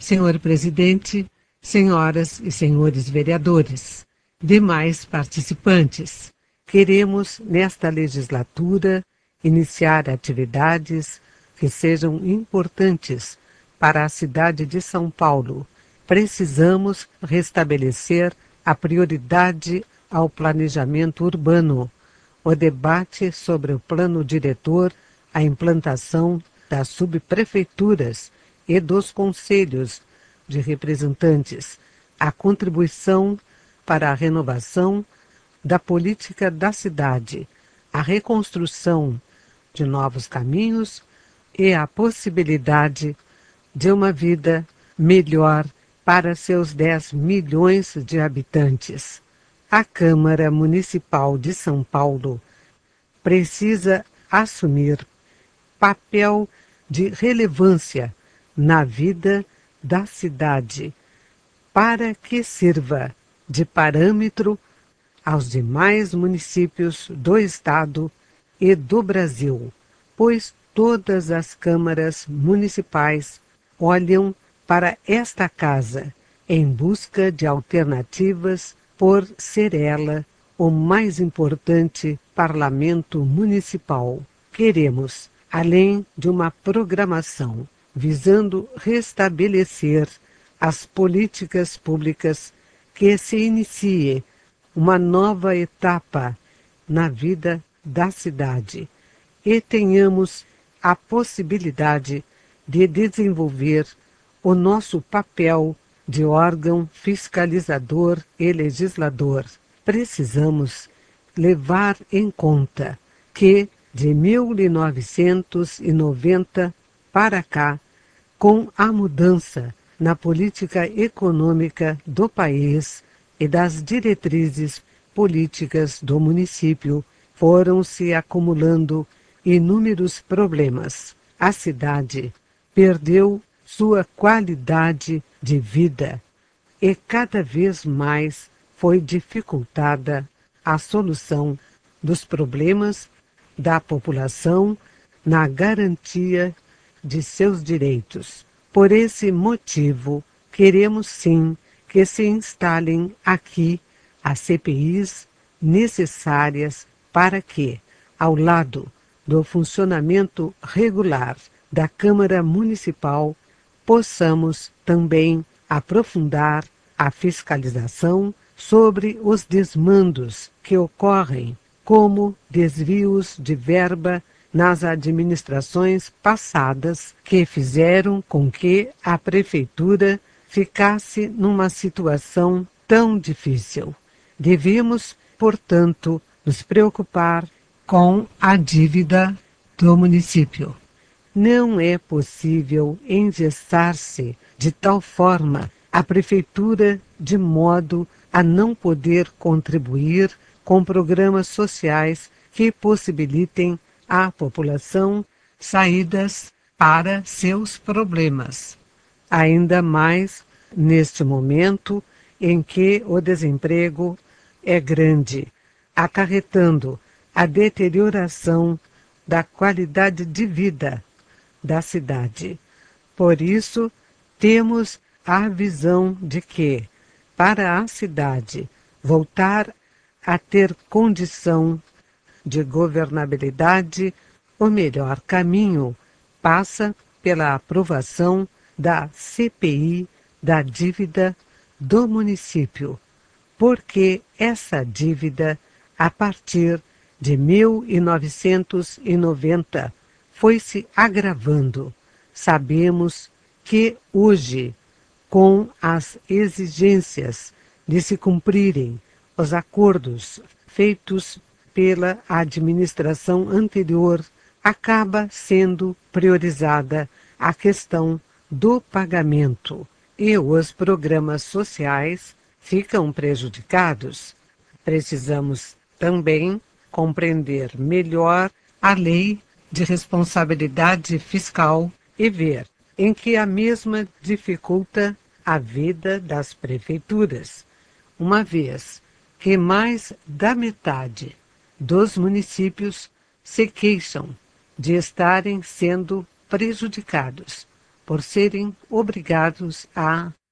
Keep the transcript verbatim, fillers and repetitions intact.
senhor presidente, senhoras e senhores vereadores, demais participantes. Queremos, nesta legislatura, iniciar atividades que sejam importantes para a cidade de São Paulo. Precisamos restabelecer a prioridade ao planejamento urbano, o debate sobre o plano diretor, a implantação das subprefeituras e dos conselhos de representantes, a contribuição para a renovação da política da cidade, a reconstrução de novos caminhos e a possibilidade de uma vida melhor para seus dez milhões de habitantes. A Câmara Municipal de São Paulo precisa assumir papel de relevância na vida da cidade, para que sirva de parâmetro aos demais municípios do Estado e do Brasil, pois todas as câmaras municipais olham para esta casa em busca de alternativas por ser ela o mais importante parlamento municipal. Queremos, além de uma programação visando restabelecer as políticas públicas, que se inicie uma nova etapa na vida da cidade e tenhamos a possibilidade de desenvolver o nosso papel de órgão fiscalizador e legislador. Precisamos levar em conta que, de mil novecentos e noventa para cá, com a mudança na política econômica do país e das diretrizes políticas do município, foram se acumulando inúmeros problemas. A cidade perdeu sua qualidade de vida e cada vez mais foi dificultada a solução dos problemas da população na garantia de seus direitos. Por esse motivo, queremos sim que se instalem aqui as C P Is necessárias para que, ao lado do funcionamento regular da Câmara Municipal, possamos também aprofundar a fiscalização sobre os desmandos que ocorrem, como desvios de verba nas administrações passadas, que fizeram com que a prefeitura ficasse numa situação tão difícil. Devemos, portanto, nos preocupar com a dívida do município. Não é possível engessar-se de tal forma a prefeitura de modo a não poder contribuir com programas sociais que possibilitem à população saídas para seus problemas. Ainda mais neste momento em que o desemprego é grande, acarretando a deterioração da qualidade de vida da cidade. Por isso, temos a visão de que, para a cidade voltar a ter condição de governabilidade, o melhor caminho passa pela aprovação da C P I da dívida do município, porque essa dívida, a partir de mil novecentos e noventa, foi se agravando. Sabemos que hoje, com as exigências de se cumprirem os acordos feitos pela administração anterior, acaba sendo priorizada a questão do pagamento e os programas sociais ficam prejudicados. Precisamos também compreender melhor a lei de responsabilidade fiscal e ver em que a mesma dificulta a vida das prefeituras, uma vez que mais da metade dos municípios se queixam de estarem sendo prejudicados por serem obrigados a